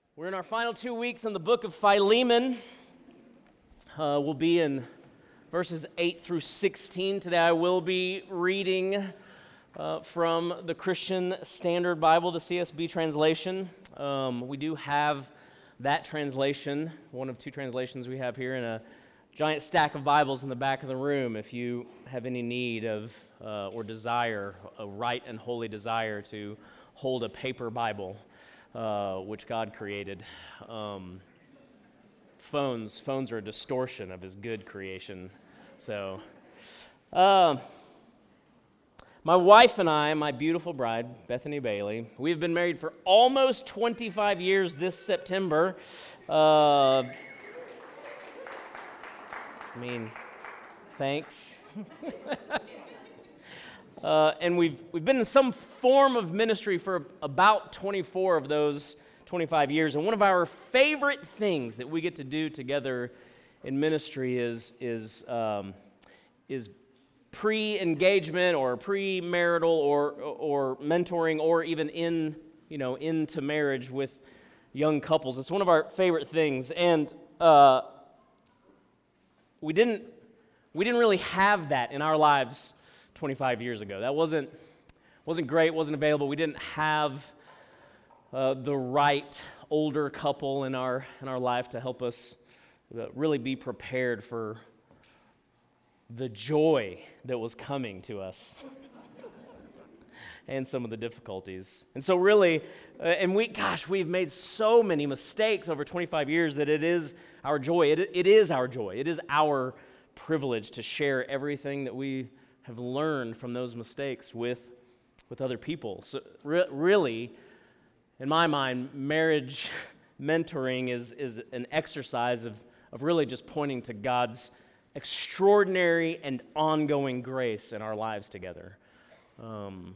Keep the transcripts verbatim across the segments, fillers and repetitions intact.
We're in our final two weeks in the book of Philemon. Uh, we'll be in verses eight through sixteen. Today I will be reading uh, from the Christian Standard Bible, the C S B translation. Um, we do have that translation, one of two translations we have here, in a giant stack of Bibles in the back of the room if you have any need of uh, or desire, a right and holy desire to hold a paper Bible. Uh, which God created. Um, phones, phones are a distortion of His good creation. So, uh, my wife and I, my beautiful bride, Bethany Bailey, we've been married for almost twenty-five years this September. Uh, I mean, thanks. Uh, and we've we've been in some form of ministry for about twenty-four of those twenty-five years. And one of our favorite things that we get to do together in ministry is is um, is pre-engagement or pre-marital or or mentoring or even in you know into marriage with young couples. It's one of our favorite things, and uh, we didn't we didn't really have that in our lives twenty-five years ago. That wasn't wasn't great, wasn't available. We didn't have uh, the right older couple in our in our life to help us really be prepared for the joy that was coming to us and some of the difficulties. And so really, uh, and we, gosh, we've made so many mistakes over twenty-five years that it is our joy. It, it is our joy. It is our privilege to share everything that we have learned from those mistakes with with other people. So re- really, in my mind, marriage mentoring is is an exercise of of really just pointing to God's extraordinary and ongoing grace in our lives together. Um,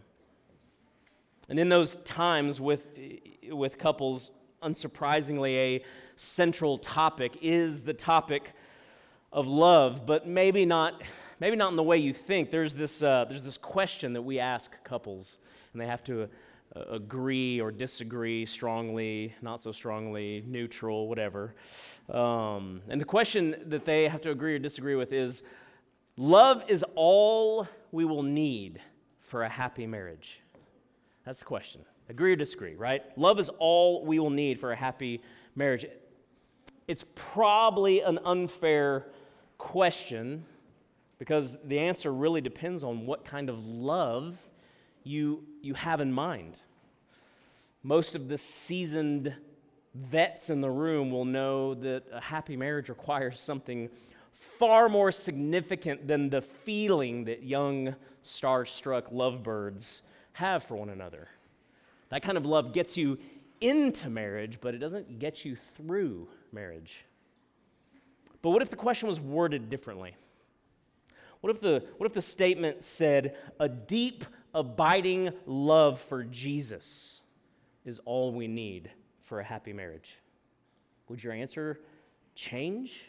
and in those times with with couples, unsurprisingly, a central topic is the topic of love, but maybe not. Maybe not in the way you think. There's this uh, there's this question that we ask couples, and they have to uh, agree or disagree strongly, not so strongly, neutral, whatever. Um, and the question that they have to agree or disagree with is, love is all we will need for a happy marriage? That's the question. Agree or disagree, right? Love is all we will need for a happy marriage. It's probably an unfair question, because the answer really depends on what kind of love you, you have in mind. Most of the seasoned vets in the room will know that a happy marriage requires something far more significant than the feeling that young, star-struck lovebirds have for one another. That kind of love gets you into marriage, but it doesn't get you through marriage. But what if the question was worded differently? What if the what if the statement said, a deep, abiding love for Jesus is all we need for a happy marriage? Would your answer change?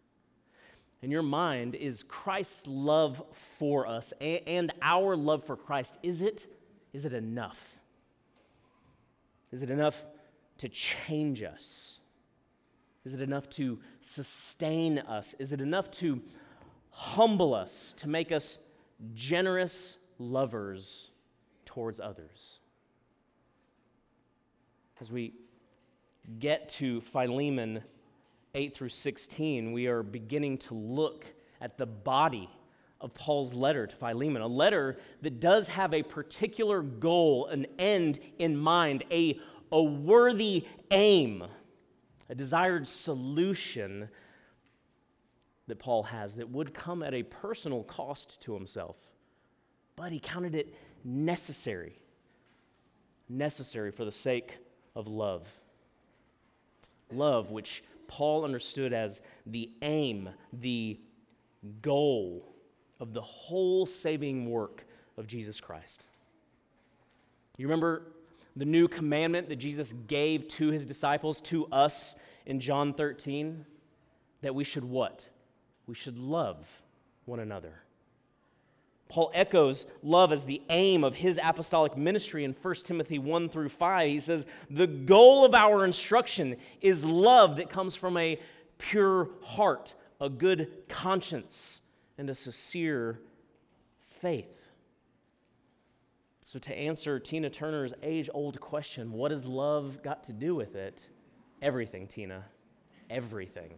In your mind, is Christ's love for us and our love for Christ, is it, is it enough? Is it enough to change us? Is it enough to sustain us? Is it enough to humble us, to make us generous lovers towards others? As we get to Philemon eight through sixteen, we are beginning to look at the body of Paul's letter to Philemon, a letter that does have a particular goal, an end in mind, a, a worthy aim, a desired solution that Paul has that would come at a personal cost to himself. But he counted it necessary, necessary for the sake of love. Love, which Paul understood as the aim, the goal of the whole saving work of Jesus Christ. You remember the new commandment that Jesus gave to his disciples, to us in John thirteen? That we should what? We should love one another. Paul echoes love as the aim of his apostolic ministry in First Timothy one through five. He says, the goal of our instruction is love that comes from a pure heart, a good conscience, and a sincere faith. So to answer Tina Turner's age-old question, what has love got to do with it? Everything, Tina. Everything.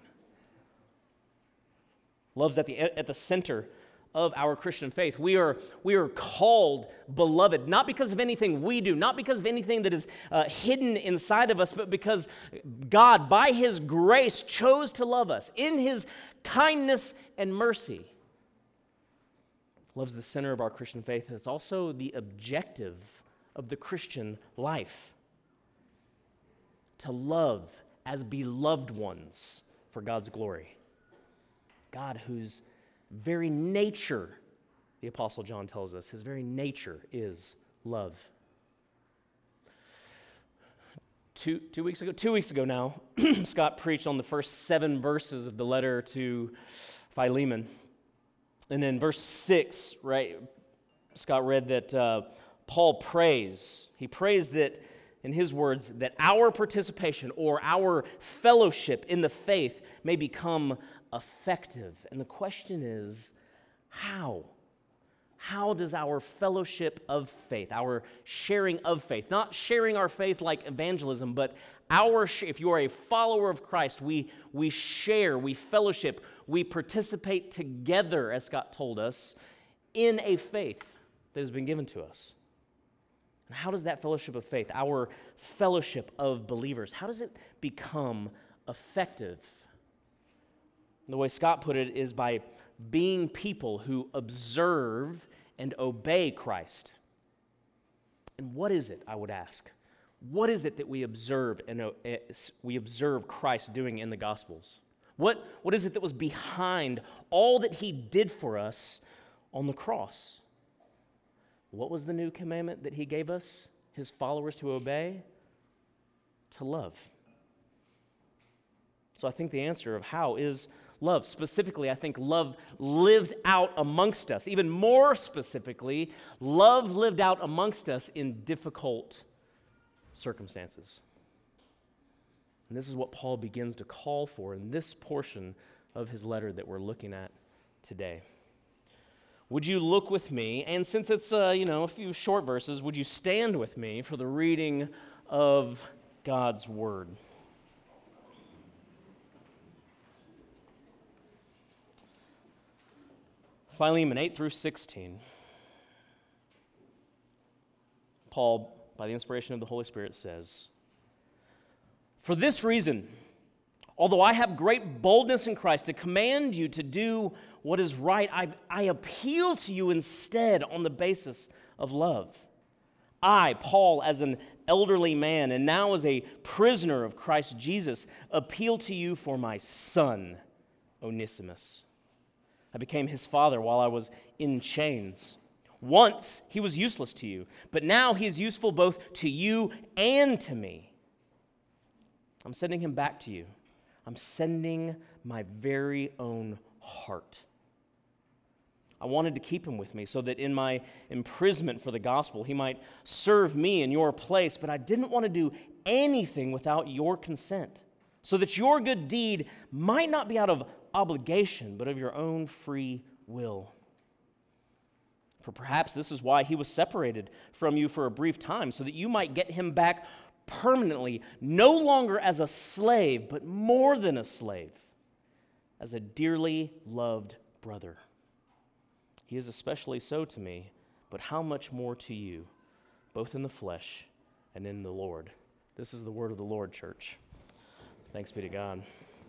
Love's at the, at the center of our Christian faith. We are, we are called beloved, not because of anything we do, not because of anything that is uh, hidden inside of us, but because God, by His grace, chose to love us in His kindness and mercy. Love's the center of our Christian faith. It's also the objective of the Christian life. To love as beloved ones for God's glory. God, whose very nature, the Apostle John tells us, his very nature is love. Two, two weeks ago, two weeks ago now, Scott preached on the first seven verses of the letter to Philemon. And then verse six, right, Scott read that uh, Paul prays. He prays that, in his words, that our participation or our fellowship in the faith may become effective. And the question is, how? How does our fellowship of faith, our sharing of faith, not sharing our faith like evangelism, but our, if you are a follower of Christ, we, we share, we fellowship, we participate together, as Scott told us, in a faith that has been given to us. And how does that fellowship of faith, our fellowship of believers, how does it become effective? The way Scott put it is by being people who observe and obey Christ. And what is it, I would ask? What is it that we observe and uh, we observe Christ doing in the Gospels? What, what is it that was behind all that He did for us on the cross? What was the new commandment that He gave us, His followers, to obey? To love. So I think the answer of how is love. Specifically, I think love lived out amongst us. Even more specifically, love lived out amongst us in difficult circumstances. And this is what Paul begins to call for in this portion of his letter that we're looking at today. Would you look with me, and since it's uh, you know a few short verses, would you stand with me for the reading of God's Word? Philemon eight through sixteen. Paul, by the inspiration of the Holy Spirit, says, "For this reason, although I have great boldness in Christ to command you to do what is right, I, I appeal to you instead on the basis of love. I, Paul, as an elderly man and now as a prisoner of Christ Jesus, appeal to you for my son, Onesimus. I became his father while I was in chains. Once he was useless to you, but now he is useful both to you and to me. I'm sending him back to you. I'm sending my very own heart. I wanted to keep him with me so that in my imprisonment for the gospel, he might serve me in your place, but I didn't want to do anything without your consent, so that your good deed might not be out of obligation, but of your own free will. For perhaps this is why he was separated from you for a brief time, so that you might get him back permanently, no longer as a slave, but more than a slave, as a dearly loved brother. He is especially so to me, but how much more to you, both in the flesh and in the Lord." This is the word of the Lord, church. Thanks be to God.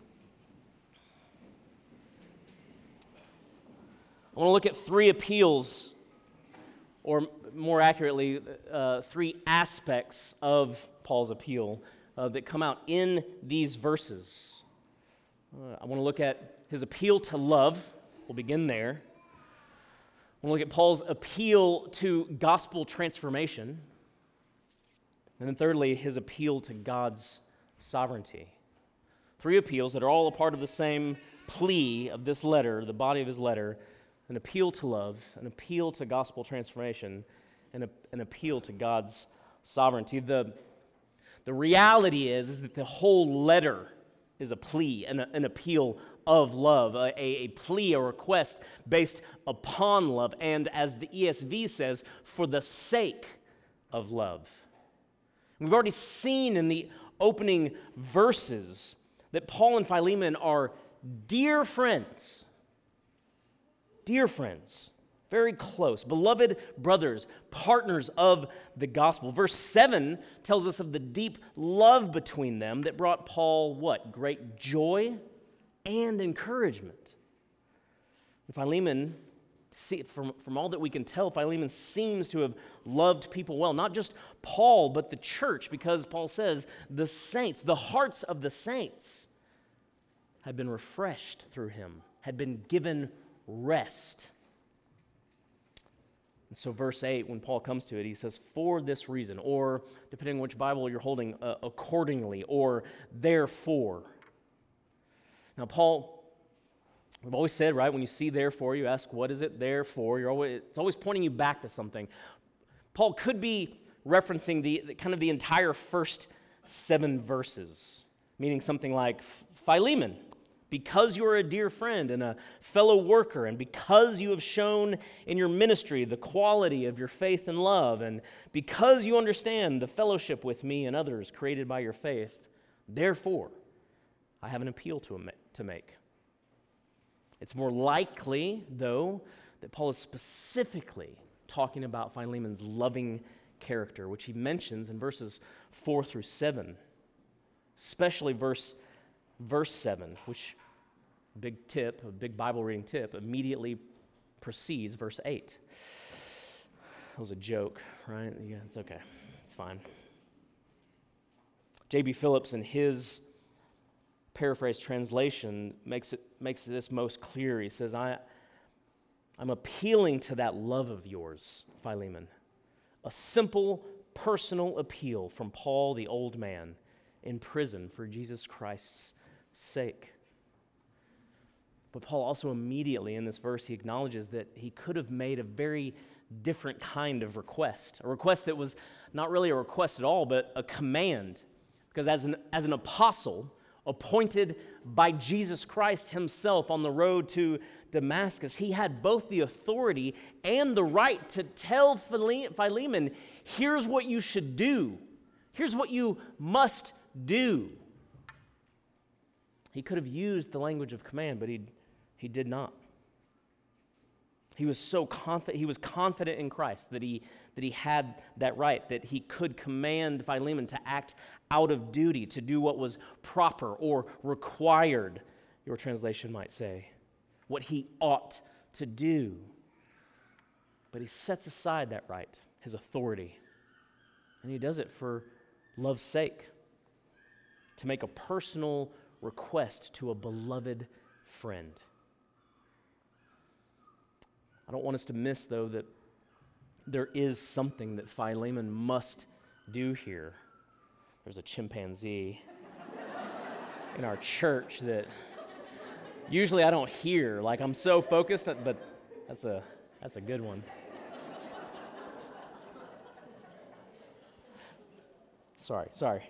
I want to look at three appeals, or more accurately, uh, three aspects of Paul's appeal uh, that come out in these verses. Uh, I want to look at his appeal to love. We'll begin there. I want to look at Paul's appeal to gospel transformation. And then thirdly, his appeal to God's sovereignty. Three appeals that are all a part of the same plea of this letter, the body of his letter, an appeal to love, an appeal to gospel transformation, and a, an appeal to God's sovereignty. The, the reality is, is that the whole letter is a plea, and an appeal of love, a, a plea, a request based upon love, and as the E S V says, for the sake of love. We've already seen in the opening verses that Paul and Philemon are dear friends, dear friends, very close, beloved brothers, partners of the gospel. Verse seven tells us of the deep love between them that brought Paul what? Great joy and encouragement. And Philemon, see, from, from all that we can tell, Philemon seems to have loved people well. Not just Paul, but the church, because Paul says the saints, the hearts of the saints had been refreshed through him, had been given rest. And so verse eight, when Paul comes to it, he says, for this reason, or depending on which Bible you're holding, uh, accordingly, or therefore. Now, Paul, we've always said, right, when you see therefore, you ask, what is it there for? You're always, it's always pointing you back to something. Paul could be referencing the, the kind of the entire first seven verses, meaning something like, Philemon, because you are a dear friend and a fellow worker, and because you have shown in your ministry the quality of your faith and love, and because you understand the fellowship with me and others created by your faith, therefore, I have an appeal to, to make. It's more likely, though, that Paul is specifically talking about Philemon's loving character, which he mentions in verses four through seven, especially verse, verse seven, which, big tip, a big Bible reading tip, immediately precedes verse eight. That was a joke, right? Yeah, it's okay. It's fine. J B Phillips, in his paraphrase translation, makes it makes this most clear. He says, I, I'm appealing to that love of yours, Philemon. A simple, personal appeal from Paul, the old man, in prison for Jesus Christ's sake. But Paul also immediately in this verse, he acknowledges that he could have made a very different kind of request, a request that was not really a request at all, but a command. Because as an, as an apostle, appointed by Jesus Christ himself on the road to Damascus, he had both the authority and the right to tell Philemon, here's what you should do. Here's what you must do. He could have used the language of command, but he, he did not. He was so confident, he was confident in Christ that he, that he had that right, that he could command Philemon to act out of duty, to do what was proper or required, your translation might say, what he ought to do. But he sets aside that right, his authority, and he does it for love's sake, to make a personal request to a beloved friend. I don't want us to miss, though, that there is something that Philemon must do here. There's a chimpanzee in our church that usually I don't hear. Like, I'm so focused, but that's a that's a good one. Sorry, sorry.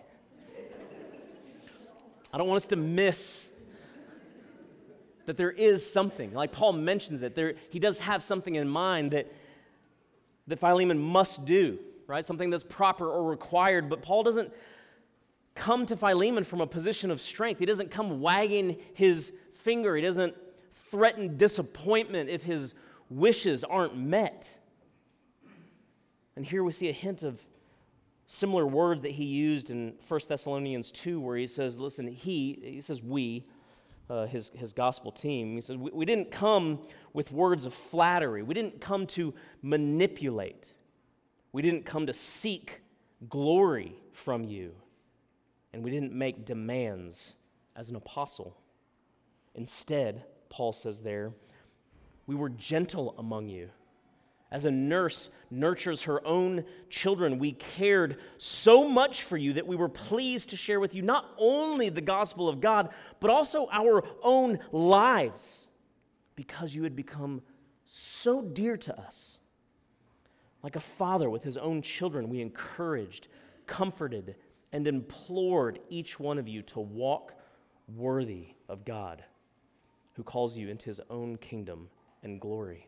I don't want us to miss that there is something. Like Paul mentions it, there he does have something in mind that, that Philemon must do, right? Something that's proper or required, but Paul doesn't come to Philemon from a position of strength. He doesn't come wagging his finger. He doesn't threaten disappointment if his wishes aren't met. And here we see a hint of similar words that he used in First Thessalonians two, where he says, listen, he, he says we, uh, his, his gospel team, he says, we, we didn't come with words of flattery. We didn't come to manipulate. We didn't come to seek glory from you. And we didn't make demands as an apostle. Instead, Paul says there, we were gentle among you. As a nurse nurtures her own children, we cared so much for you that we were pleased to share with you not only the gospel of God, but also our own lives, because you had become so dear to us. Like a father with his own children, we encouraged, comforted, and implored each one of you to walk worthy of God, who calls you into his own kingdom and glory.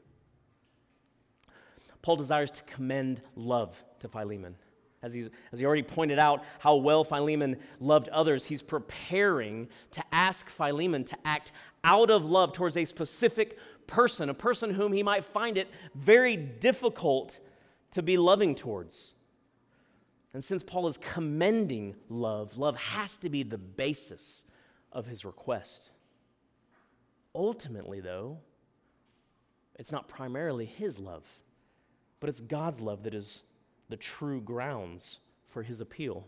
Paul desires to commend love to Philemon. As, he's, as he already pointed out how well Philemon loved others, he's preparing to ask Philemon to act out of love towards a specific person, a person whom he might find it very difficult to be loving towards. And since Paul is commending love, love has to be the basis of his request. Ultimately, though, it's not primarily his love, but it's God's love that is the true grounds for his appeal.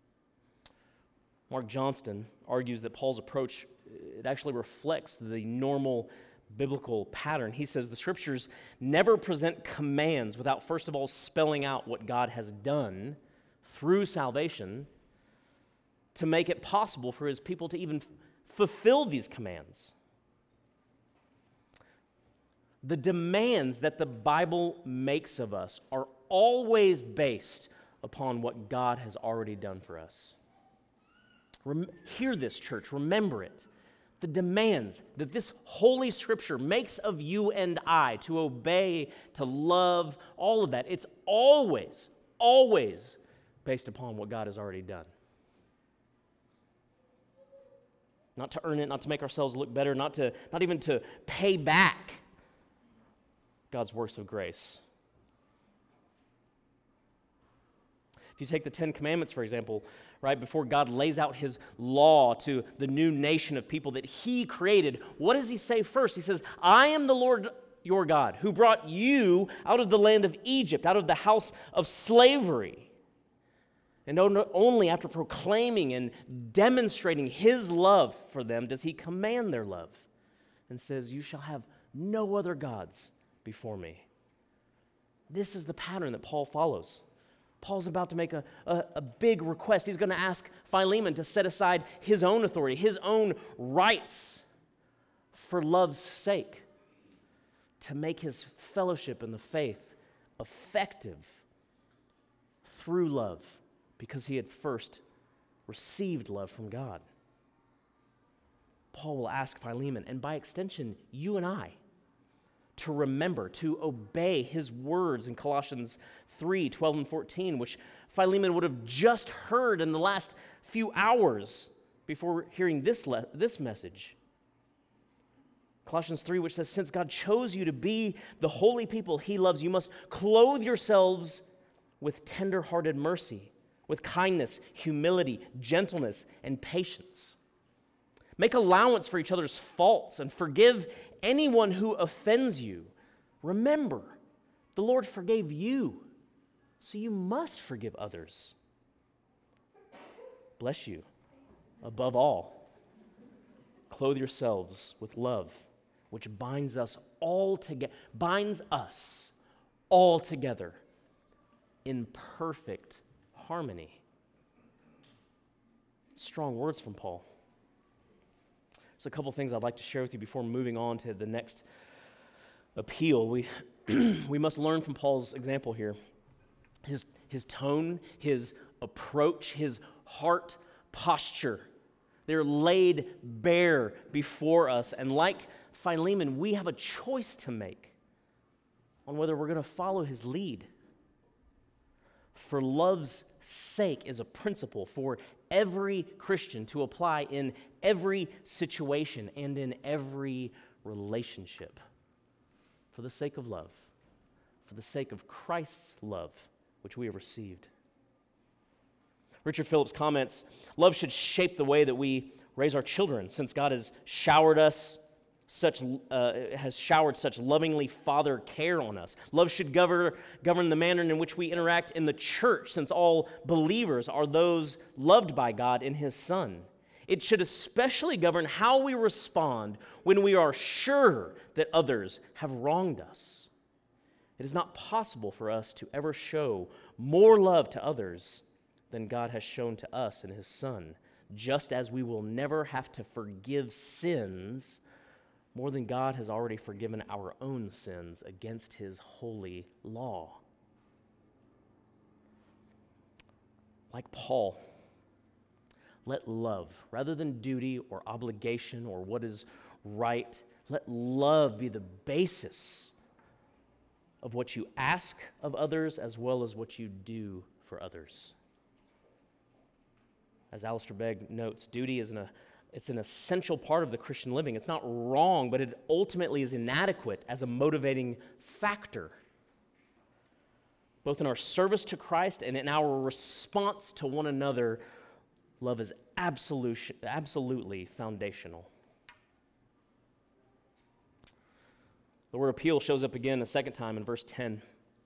Mark Johnston argues that Paul's approach, it actually reflects the normal biblical pattern. He says the scriptures never present commands without first of all spelling out what God has done through salvation to make it possible for his people to even f- fulfill these commands. The demands that the Bible makes of us are always based upon what God has already done for us. Rem- hear this, church. Remember it. The demands that this Holy Scripture makes of you and I to obey, to love, all of that, it's always, always based upon what God has already done. Not to earn it, not to make ourselves look better, not to, not even to pay back God's works of grace. If you take the Ten Commandments, for example, right, before God lays out his law to the new nation of people that he created, what does he say first? He says, I am the Lord your God who brought you out of the land of Egypt, out of the house of slavery. And only after proclaiming and demonstrating his love for them does he command their love and says, you shall have no other gods before me. This is the pattern that Paul follows. Paul's about to make a, a, a big request. He's going to ask Philemon to set aside his own authority, his own rights for love's sake, to make his fellowship in the faith effective through love, because he had first received love from God. Paul will ask Philemon, and by extension, you and I, to remember, to obey his words in Colossians three, twelve and fourteen, which Philemon would have just heard in the last few hours before hearing this, le- this message. Colossians three, which says, since God chose you to be the holy people he loves, you must clothe yourselves with tender-hearted mercy, with kindness, humility, gentleness, and patience. Make allowance for each other's faults and forgive anyone who offends you. Remember, the Lord forgave you, so you must forgive others. Bless you. Above all, clothe yourselves with love, which binds us all together, binds us all together in perfect harmony. Strong words from Paul. There's a couple things I'd like to share with you before moving on to the next appeal. We we must learn from Paul's example here. His, his tone, his approach, his heart posture, they're laid bare before us. And like Philemon, we have a choice to make on whether we're going to follow his lead. For love's sake is a principle for every Christian to apply in every situation and in every relationship. For the sake of love, for the sake of Christ's love, which we have received. Richard Phillips comments, love should shape the way that we raise our children, since God has showered us such uh, has showered such lovingly father care on us. Love should govern, govern the manner in which we interact in the church, since all believers are those loved by God in his Son. It should especially govern how we respond when we are sure that others have wronged us. It is not possible for us to ever show more love to others than God has shown to us in his Son, just as we will never have to forgive sins more than God has already forgiven our own sins against his holy law. Like Paul, let love, rather than duty or obligation or what is right, let love be the basis of what you ask of others as well as what you do for others. As Alistair Begg notes, duty is an, it's an essential part of the Christian living. It's not wrong, but it ultimately is inadequate as a motivating factor, both in our service to Christ and in our response to one another. Love is absolute, absolutely foundational. The word appeal shows up again a second time in verse ten.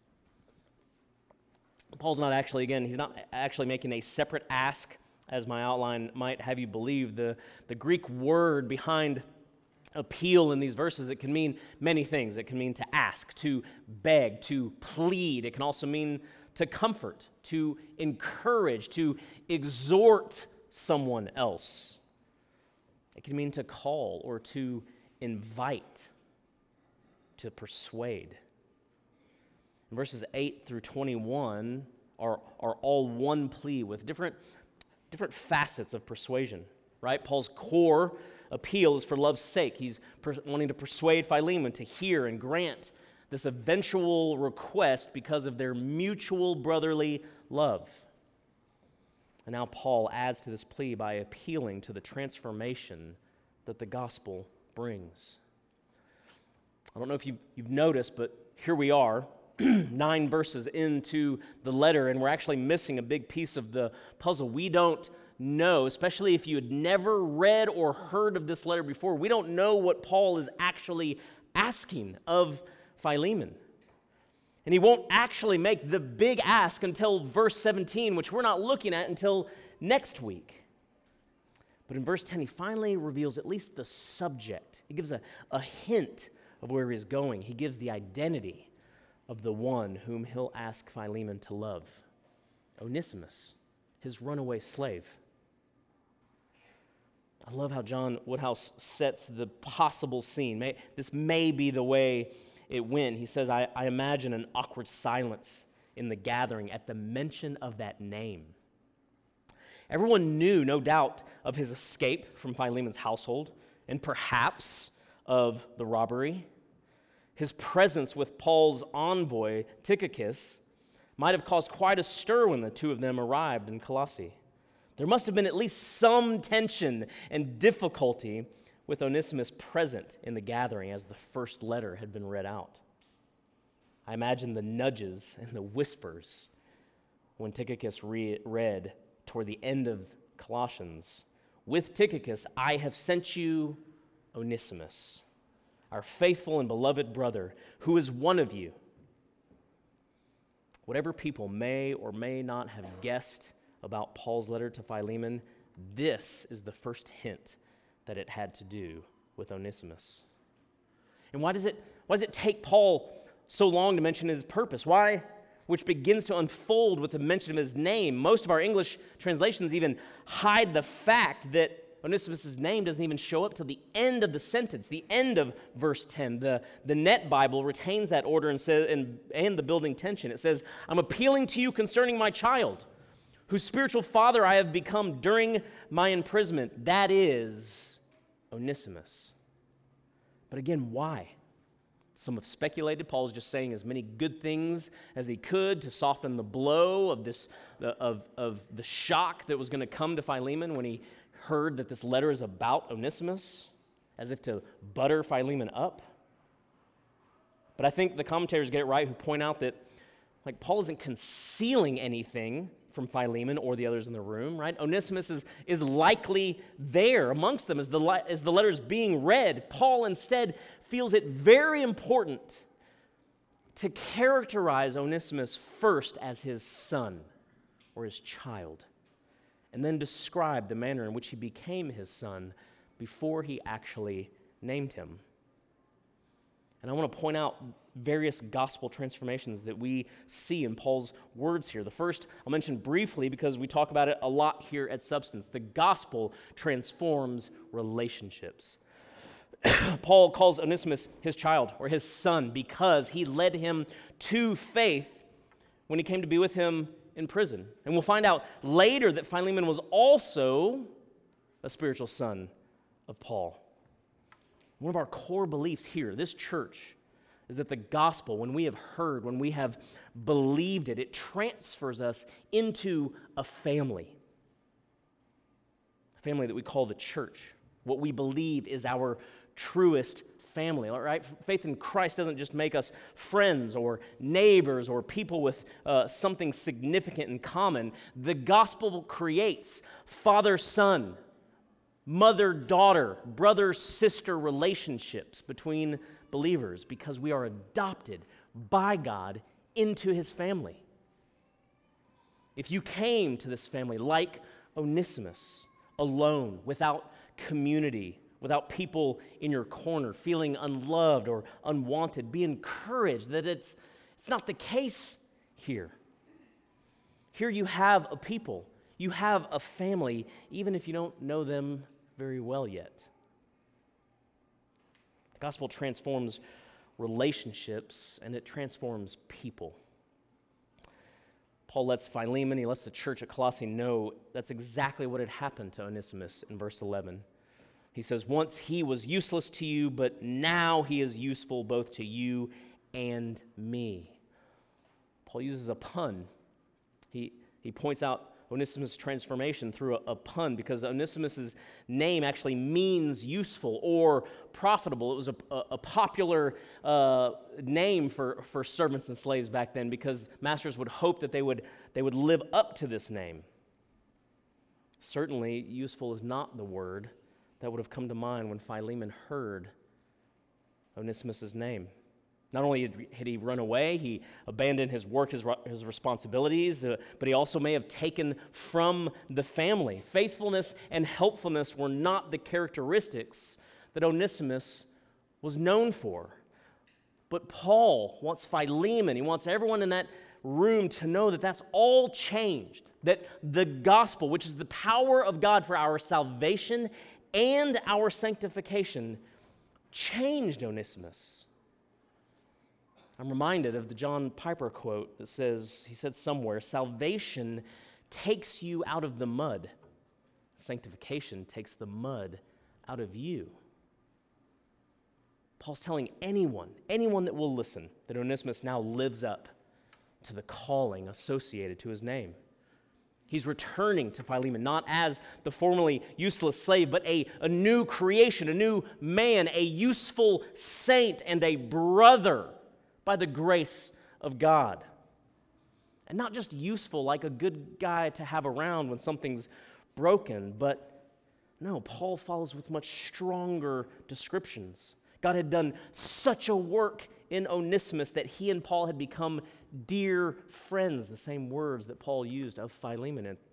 Paul's not actually, again, he's not actually making a separate ask, as my outline might have you believe. The, the Greek word behind appeal in these verses, it can mean many things. It can mean to ask, to beg, to plead. It can also mean to comfort, to encourage, to exhort someone else. It can mean to call or to invite, to persuade. And verses eight through twenty-one are, are all one plea with different, different facets of persuasion, right? Paul's core appeal is for love's sake. He's per- wanting to persuade Philemon to hear and grant this eventual request because of their mutual brotherly love. And now Paul adds to this plea by appealing to the transformation that the gospel brings. I don't know if you've, you've noticed, but here we are, nine verses into the letter, and we're actually missing a big piece of the puzzle. We don't know, especially if you had never read or heard of this letter before, we don't know what Paul is actually asking of Philemon. And he won't actually make the big ask until verse seventeen, which we're not looking at until next week. But in verse ten, he finally reveals at least the subject. He gives a, a hint of where he's going. He gives the identity of the one whom he'll ask Philemon to love, Onesimus, his runaway slave. I love how John Woodhouse sets the possible scene. May, this may be the way it went. He says, I, I imagine an awkward silence in the gathering at the mention of that name. Everyone knew, no doubt, of his escape from Philemon's household and perhaps of the robbery. His presence with Paul's envoy, Tychicus, might have caused quite a stir when the two of them arrived in Colossae. There must have been at least some tension and difficulty with Onesimus present in the gathering as the first letter had been read out. I imagine the nudges and the whispers when Tychicus re- read toward the end of Colossians, "With Tychicus I have sent you Onesimus, our faithful and beloved brother, who is one of you." Whatever people may or may not have guessed about Paul's letter to Philemon, this is the first hint that it had to do with Onesimus. And why does it, why does it take Paul so long to mention his purpose? Why, which begins to unfold with the mention of his name. Most of our English translations even hide the fact that Onesimus' name doesn't even show up till the end of the sentence, the end of verse ten. The, the Net Bible retains that order and says, and, and the building tension. It says, "I'm appealing to you concerning my child, whose spiritual father I have become during my imprisonment. That is Onesimus." But again, why? Some have speculated Paul is just saying as many good things as he could to soften the blow of this of, of the shock that was going to come to Philemon when he heard that this letter is about Onesimus, as if to butter Philemon up. But I think the commentators get it right who point out that like Paul isn't concealing anything from Philemon or the others in the room, right? Onesimus is, is likely there amongst them as the, as the letter is being read. Paul instead feels it very important to characterize Onesimus first as his son or his child, and then describe the manner in which he became his son before he actually named him. And I want to point out various gospel transformations that we see in Paul's words here. The first I'll mention briefly because we talk about it a lot here at Substance. The gospel transforms relationships. Paul calls Onesimus his child or his son because he led him to faith when he came to be with him in prison. And we'll find out later that Philemon was also a spiritual son of Paul. One of our core beliefs here, this church, is that the gospel, when we have heard, when we have believed it, it transfers us into a family. A family that we call the church. What we believe is our truest family, all right? Faith in Christ doesn't just make us friends or neighbors or people with uh, something significant in common. The gospel creates father-son, mother-daughter, brother-sister relationships between believers because we are adopted by God into his family. If you came to this family like Onesimus, alone, without community, without people in your corner, feeling unloved or unwanted, be encouraged that it's, it's not the case here. Here you have a people, you have a family, even if you don't know them very well yet. The gospel transforms relationships and it transforms people. Paul lets Philemon, he lets the church at Colossae know that's exactly what had happened to Onesimus in verse eleven. He says, once he was useless to you, but now he is useful both to you and me. Paul uses a pun. He, he points out Onesimus' transformation through a, a pun because Onesimus' name actually means useful or profitable. It was a, a, a popular uh, name for, for servants and slaves back then because masters would hope that they would, they would live up to this name. Certainly, useful is not the word that would have come to mind when Philemon heard Onesimus' name. Not only had he run away, he abandoned his work, his, his responsibilities, uh, but he also may have taken from the family. Faithfulness and helpfulness were not the characteristics that Onesimus was known for. But Paul wants Philemon, he wants everyone in that room to know that that's all changed, that the gospel, which is the power of God for our salvation and our sanctification, changed Onesimus. I'm reminded of the John Piper quote that says, he said somewhere, salvation takes you out of the mud. Sanctification takes the mud out of you. Paul's telling anyone, anyone that will listen, that Onesimus now lives up to the calling associated to his name. He's returning to Philemon, not as the formerly useless slave, but a, a new creation, a new man, a useful saint, and a brother by the grace of God. And not just useful, like a good guy to have around when something's broken, but no, Paul follows with much stronger descriptions. God had done such a work in Onesimus that he and Paul had become dear friends, the same words that Paul used of Philemon. And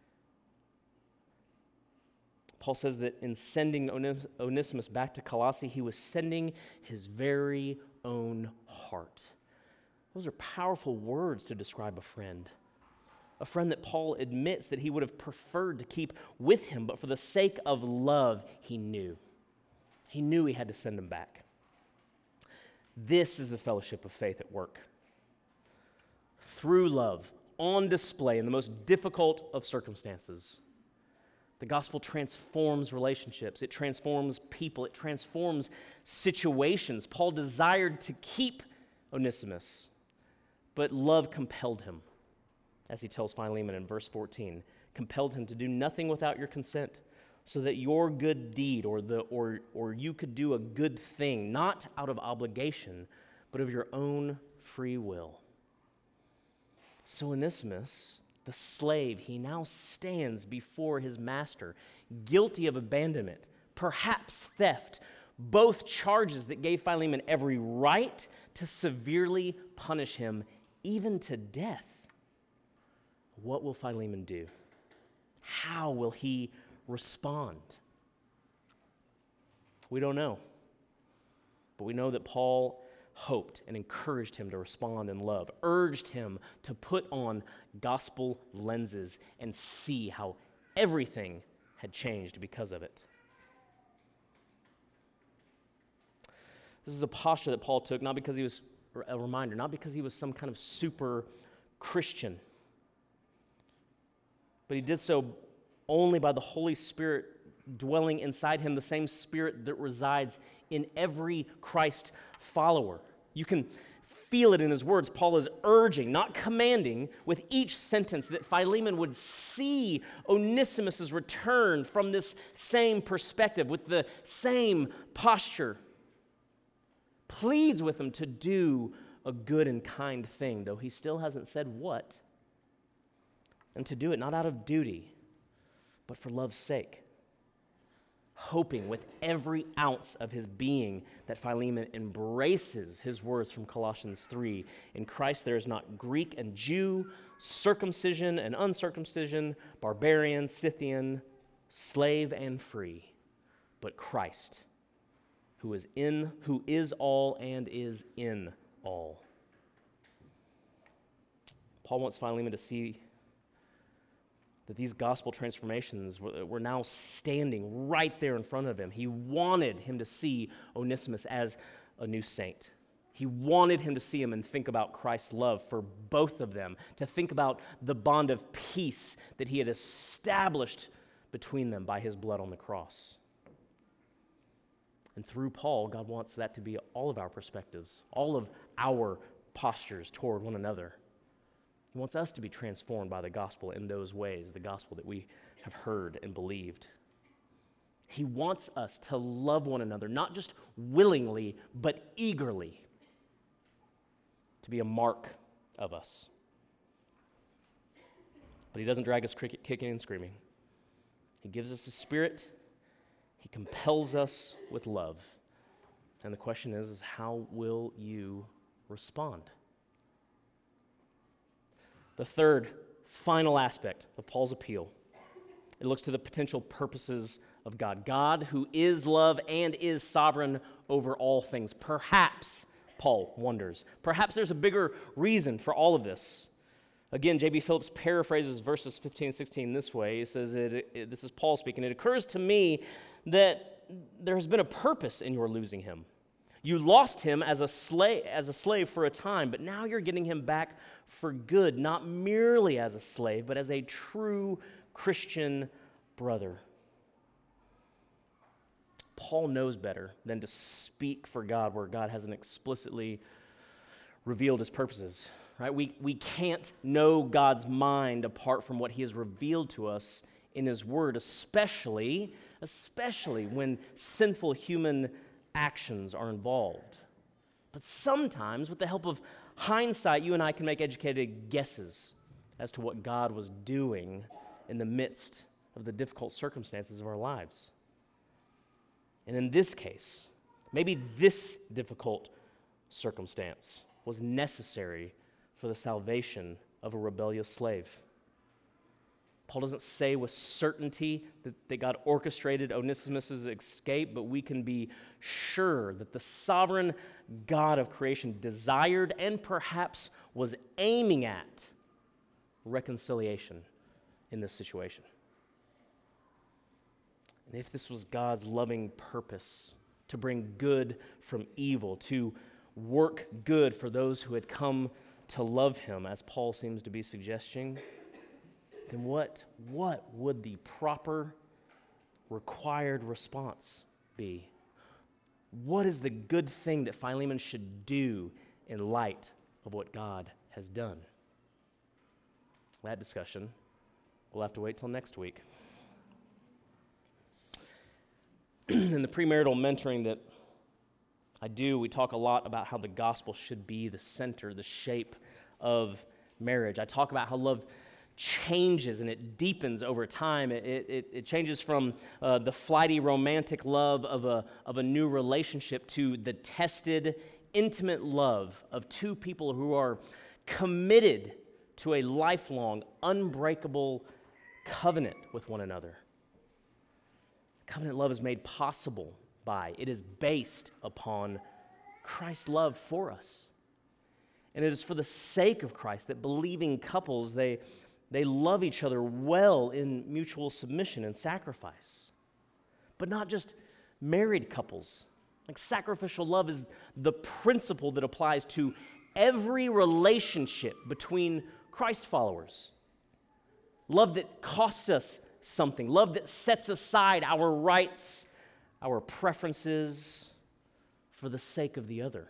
Paul says that in sending Ones- Onesimus back to Colossae, he was sending his very own heart. Those are powerful words to describe a friend. A friend that Paul admits that he would have preferred to keep with him, but for the sake of love, he knew. He knew he had to send him back. This is the fellowship of faith at work. Through love, on display in the most difficult of circumstances. The gospel transforms relationships. It transforms people. It transforms situations. Paul desired to keep Onesimus, but love compelled him, as he tells Philemon in verse fourteen, compelled him to do nothing without your consent, so that your good deed or the or or you could do a good thing, not out of obligation, but of your own free will. So Onesimus, the slave, he now stands before his master, guilty of abandonment, perhaps theft, both charges that gave Philemon every right to severely punish him, even to death. What will Philemon do? How will he respond? We don't know. But we know that Paul hoped and encouraged him to respond in love, urged him to put on gospel lenses and see how everything had changed because of it. This is a posture that Paul took, not because he was a reminder, not because he was some kind of super Christian, but he did so only by the Holy Spirit dwelling inside him, the same Spirit that resides in every Christ follower. You can feel it in his words. Paul is urging, not commanding, with each sentence that Philemon would see Onesimus' return from this same perspective, with the same posture. Pleads with him to do a good and kind thing, though he still hasn't said what. And to do it not out of duty, but for love's sake. Hoping with every ounce of his being that Philemon embraces his words from Colossians three. In Christ there is not Greek and Jew, circumcision and uncircumcision, barbarian, Scythian, slave and free, but Christ, who is in, who is all and is in all. Paul wants Philemon to see that these gospel transformations were, were now standing right there in front of him. He wanted him to see Onesimus as a new saint. He wanted him to see him and think about Christ's love for both of them, to think about the bond of peace that he had established between them by his blood on the cross. And through Paul, God wants that to be all of our perspectives, all of our postures toward one another. He wants us to be transformed by the gospel in those ways, the gospel that we have heard and believed. He wants us to love one another, not just willingly, but eagerly, to be a mark of us. But he doesn't drag us kicking and screaming. He gives us a spirit. He compels us with love. And the question is, is how will you respond? The third, final aspect of Paul's appeal, it looks to the potential purposes of God. God who is love and is sovereign over all things. Perhaps, Paul wonders, perhaps there's a bigger reason for all of this. Again, J B. Phillips paraphrases verses fifteen and sixteen this way. He says, it, it, this is Paul speaking, "It occurs to me that there has been a purpose in your losing him. You lost him as a slave, as a slave for a time, but now you're getting him back for good, not merely as a slave, but as a true Christian brother." Paul knows better than to speak for God where God hasn't explicitly revealed his purposes, right? We, we can't know God's mind apart from what he has revealed to us in his word, especially, especially when sinful human actions are involved. But sometimes, with the help of hindsight, you and I can make educated guesses as to what God was doing in the midst of the difficult circumstances of our lives. And in this case, maybe this difficult circumstance was necessary for the salvation of a rebellious slave. Paul doesn't say with certainty that, that God orchestrated Onesimus' escape, but we can be sure that the sovereign God of creation desired and perhaps was aiming at reconciliation in this situation. And if this was God's loving purpose to bring good from evil, to work good for those who had come to love him, as Paul seems to be suggesting, then what, what would the proper, required response be? What is the good thing that Philemon should do in light of what God has done? That discussion, we'll have to wait till next week. In the premarital mentoring that I do, we talk a lot about how the gospel should be the center, the shape of marriage. I talk about how love changes and it deepens over time. It, it, it changes from uh, the flighty romantic love of a, of a new relationship to the tested, intimate love of two people who are committed to a lifelong, unbreakable covenant with one another. Covenant love is made possible by, it is based upon Christ's love for us. And it is for the sake of Christ that believing couples, they, they love each other well in mutual submission and sacrifice. But not just married couples Like sacrificial love is the principle that applies to every relationship between Christ followers. Love that costs us something. Love that sets aside our rights, our preferences for the sake of the other.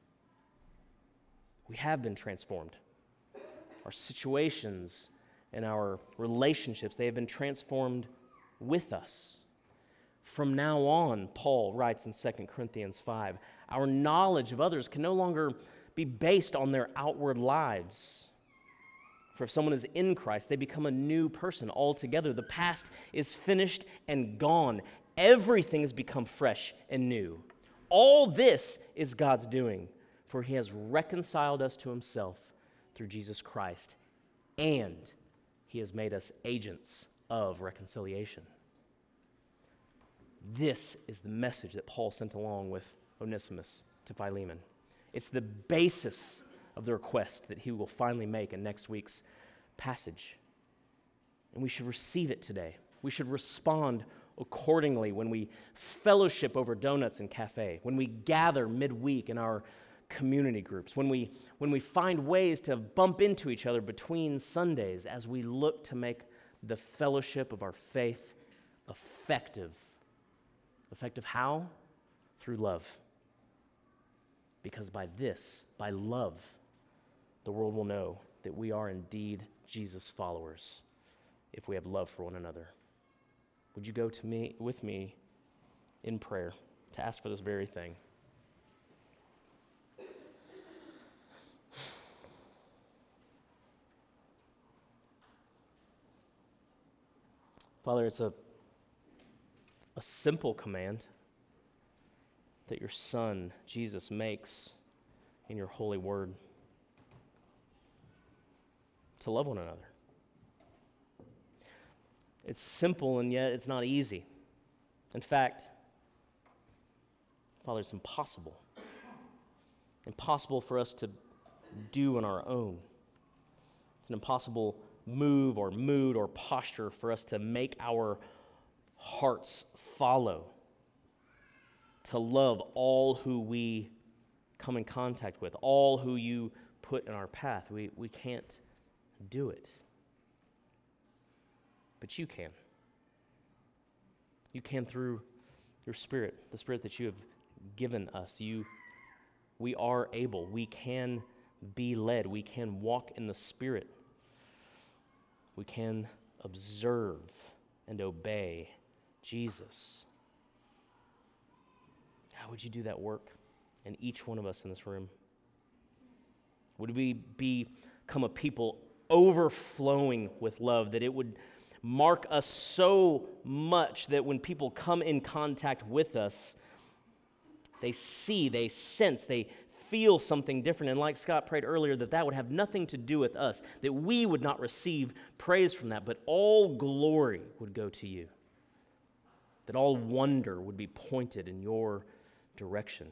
We have been transformed. Our situations and our relationships, they have been transformed with us. From now on, Paul writes in Second Corinthians five, our knowledge of others can no longer be based on their outward lives. For if someone is in Christ, they become a new person altogether. The past is finished and gone. Everything has become fresh and new. All this is God's doing, for he has reconciled us to himself through Jesus Christ, and he has made us agents of reconciliation. This is the message that Paul sent along with Onesimus to Philemon. It's the basis of the request that he will finally make in next week's passage. And we should receive it today. We should respond accordingly when we fellowship over donuts and cafe, when we gather midweek in our community groups, when we, when we find ways to bump into each other between Sundays as we look to make the fellowship of our faith effective. Effective how? Through love. Because by this, by love, the world will know that we are indeed Jesus' followers if we have love for one another. Would you go to me with me in prayer to ask for this very thing? Father, it's a, a simple command that your Son, Jesus, makes in your holy word to love one another. It's simple, and yet it's not easy. In fact, Father, it's impossible. Impossible for us to do on our own. It's an impossible move or mood or posture for us to make our hearts follow, to love all who we come in contact with, all who you put in our path. We, we can't do it. But you can. You can through your Spirit, the Spirit that you have given us. You, we are able. We can be led. We can walk in the Spirit. We can observe and obey Jesus. How would you do that work in each one of us in this room? Would we become a people overflowing with love, that it would mark us so much that when people come in contact with us, they see, they sense, they feel something different. And like Scott prayed earlier, that that would have nothing to do with us, that we would not receive praise from that, but all glory would go to you, that all wonder would be pointed in your direction.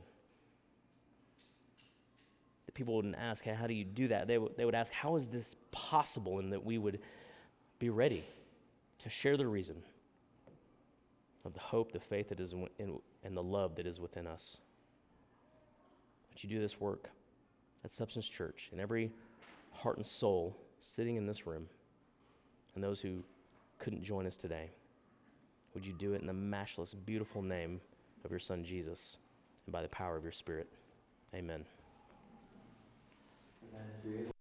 That people wouldn't ask, hey, how do you do that? They, w- they would ask, how is this possible? And that we would be ready to share the reason of the hope, the faith that is in, in, and the love that is within us. Would you do this work at Substance Church in every heart and soul sitting in this room, and those who couldn't join us today? Would you do it in the matchless, beautiful name of your Son, Jesus, and by the power of your Spirit? Amen. Amen.